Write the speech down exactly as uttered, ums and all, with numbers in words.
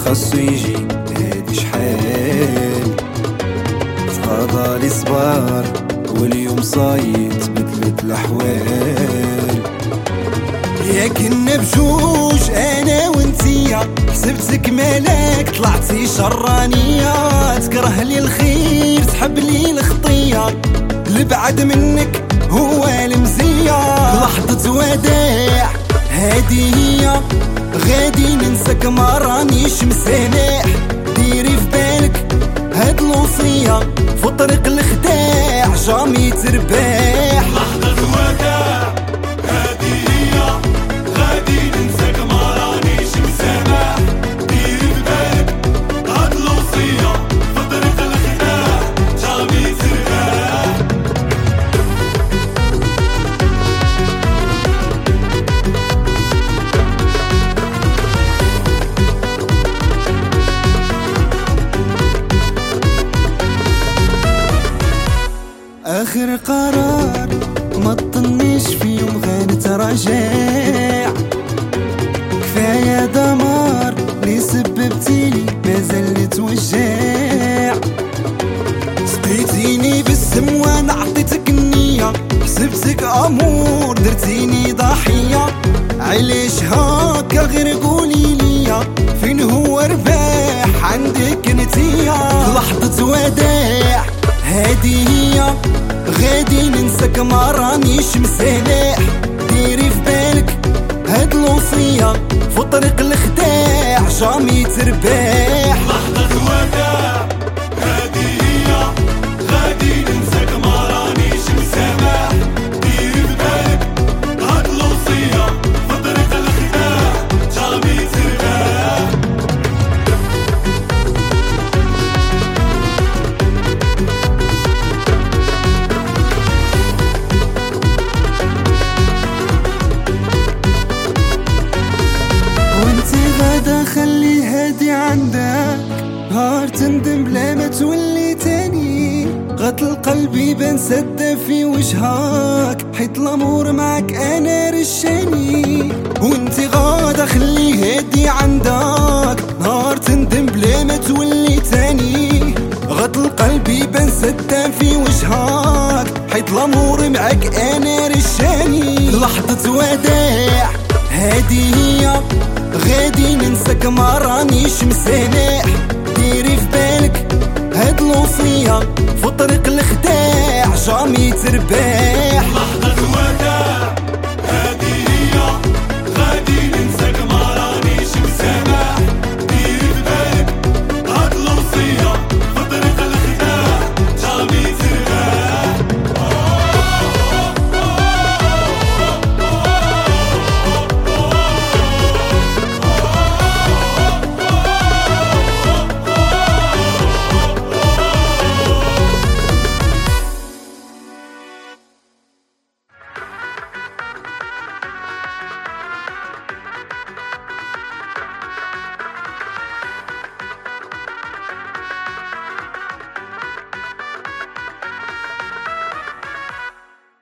خاصو يجي هادي شحال تقاضى لي صبار واليوم صايت بدلت الأحوال. يا كنا بجوج انا وانتيا حسبتك ملاك طلعتي شرانية تكره لي الخير تحب لي الخطية البعد منك هو المزية. لحظة وداع هادي هي غادي ننساك ما رانيش مسامح ديري في بالك هاد الوصية في طريق الخداع جامي ترباح. لحظة وداع هادي هي غادي ننساك ما رانيش مسامح ديري في بالك هاد الوصية في طريق الخداع جامي ترباح. آخر قرار ما تطنيش في يوم غنتراجع كفاية دمار لي سببتيلي مازال نتوجع. سقيتيني بالسم وانا عطيتك النية حسبتك امور درتيني ضحية علاش هاكا غير قولي ليا فين هو رباح عندك نتيا. لحظة وداع هادي هي غادي ننساك ما رانيش مسامح ديري في بالك هاد الوصية في طريق الخداع جامي ترباح. لحظة وداع هادي هي غادي ننساك ما رانيش مسامح ديري في بالك هاد الوصية في طريق الخداع جامي ترباح. غدا خلي هادي عندك نهار تندم بلا ما تولي تاني غد القلب يبان سدة في وجهك حيت الامور معك انا رشاني. وانتي غادا خلي هادي عندك نهار تندم بلا ما تولي تاني غد القلب يبان سدة في وجهك حيت الامور معك انا رشاني. لحظة وداع هادي هي غادي ننساك ما رانيش مسامح ديري في بالك هاد الوصية في طريق الخداع جامي ترباح.